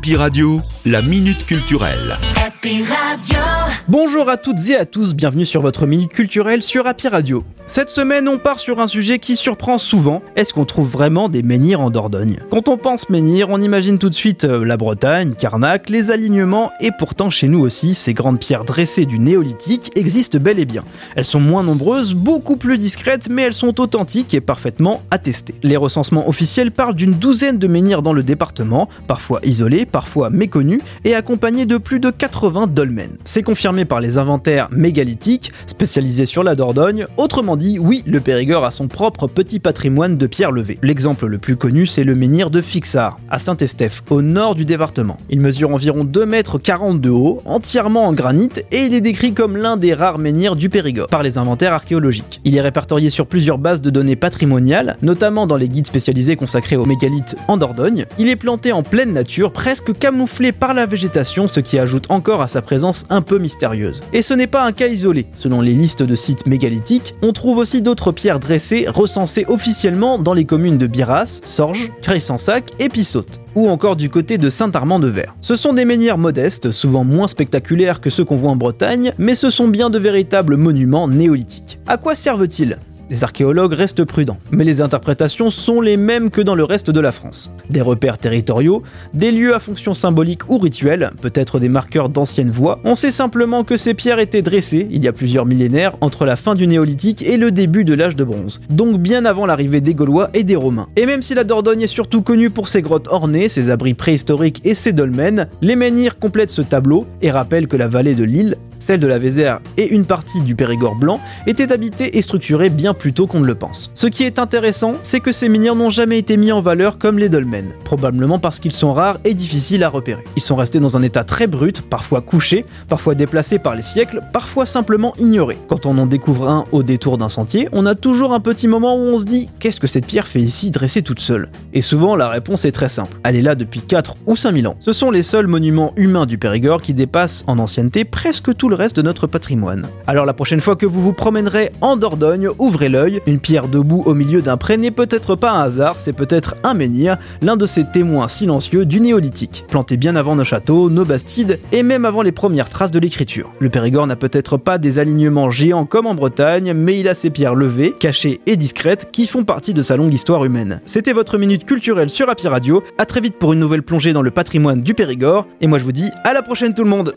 Happy Radio, la minute culturelle. Happy Radio. Bonjour à toutes et à tous, bienvenue sur votre minute culturelle sur Happy Radio. Cette semaine, on part sur un sujet qui surprend souvent. Est-ce qu'on trouve vraiment des menhirs en Dordogne ? Quand on pense menhir, on imagine tout de suite la Bretagne, Carnac, les alignements, et pourtant chez nous aussi, ces grandes pierres dressées du néolithique existent bel et bien. Elles sont moins nombreuses, beaucoup plus discrètes, mais elles sont authentiques et parfaitement attestées. Les recensements officiels parlent d'une douzaine de menhirs dans le département, parfois isolés, parfois méconnus, et accompagnés de plus de 80 dolmens. C'est confirmé par les inventaires mégalithiques, spécialisés sur la Dordogne. Autrement dit, oui, le Périgord a son propre petit patrimoine de pierres levées. L'exemple le plus connu, c'est le menhir de Fixart, à Saint-Estèphe, au nord du département. Il mesure environ 2,40 m de haut, entièrement en granit, et il est décrit comme l'un des rares menhirs du Périgord, par les inventaires archéologiques. Il est répertorié sur plusieurs bases de données patrimoniales, notamment dans les guides spécialisés consacrés aux mégalithes en Dordogne. Il est planté en pleine nature, presque camouflé par la végétation, ce qui ajoute encore à sa présence un peu mystérieuse. Et ce n'est pas un cas isolé. Selon les listes de sites mégalithiques, on trouve aussi d'autres pierres dressées recensées officiellement dans les communes de Biras, Sorges, Creil-Sensac et Pissaute, ou encore du côté de Saint-Armand-de-Ver. Ce sont des menhirs modestes, souvent moins spectaculaires que ceux qu'on voit en Bretagne, mais ce sont bien de véritables monuments néolithiques. À quoi servent-ils ? Les archéologues restent prudents, mais les interprétations sont les mêmes que dans le reste de la France. Des repères territoriaux, des lieux à fonction symbolique ou rituelle, peut-être des marqueurs d'anciennes voies. On sait simplement que ces pierres étaient dressées, il y a plusieurs millénaires, entre la fin du néolithique et le début de l'âge de bronze, donc bien avant l'arrivée des Gaulois et des Romains. Et même si la Dordogne est surtout connue pour ses grottes ornées, ses abris préhistoriques et ses dolmens, les menhirs complètent ce tableau et rappellent que la vallée de l'Isle, celle de la Vézère et une partie du Périgord blanc étaient habitées et structurées bien plus tôt qu'on ne le pense. Ce qui est intéressant, c'est que ces menhirs n'ont jamais été mis en valeur comme les dolmens, probablement parce qu'ils sont rares et difficiles à repérer. Ils sont restés dans un état très brut, parfois couchés, parfois déplacés par les siècles, parfois simplement ignorés. Quand on en découvre un au détour d'un sentier, on a toujours un petit moment où on se dit « Qu'est-ce que cette pierre fait ici dressée toute seule ?» Et souvent la réponse est très simple, elle est là depuis 4 ou 5000 ans. Ce sont les seuls monuments humains du Périgord qui dépassent en ancienneté presque tout le reste de notre patrimoine. Alors la prochaine fois que vous vous promènerez en Dordogne, ouvrez l'œil, une pierre debout au milieu d'un pré n'est peut-être pas un hasard, c'est peut-être un menhir, l'un de ces témoins silencieux du néolithique, planté bien avant nos châteaux, nos bastides et même avant les premières traces de l'écriture. Le Périgord n'a peut-être pas des alignements géants comme en Bretagne, mais il a ses pierres levées, cachées et discrètes qui font partie de sa longue histoire humaine. C'était votre minute culturelle sur Happy Radio, à très vite pour une nouvelle plongée dans le patrimoine du Périgord, et moi je vous dis à la prochaine tout le monde.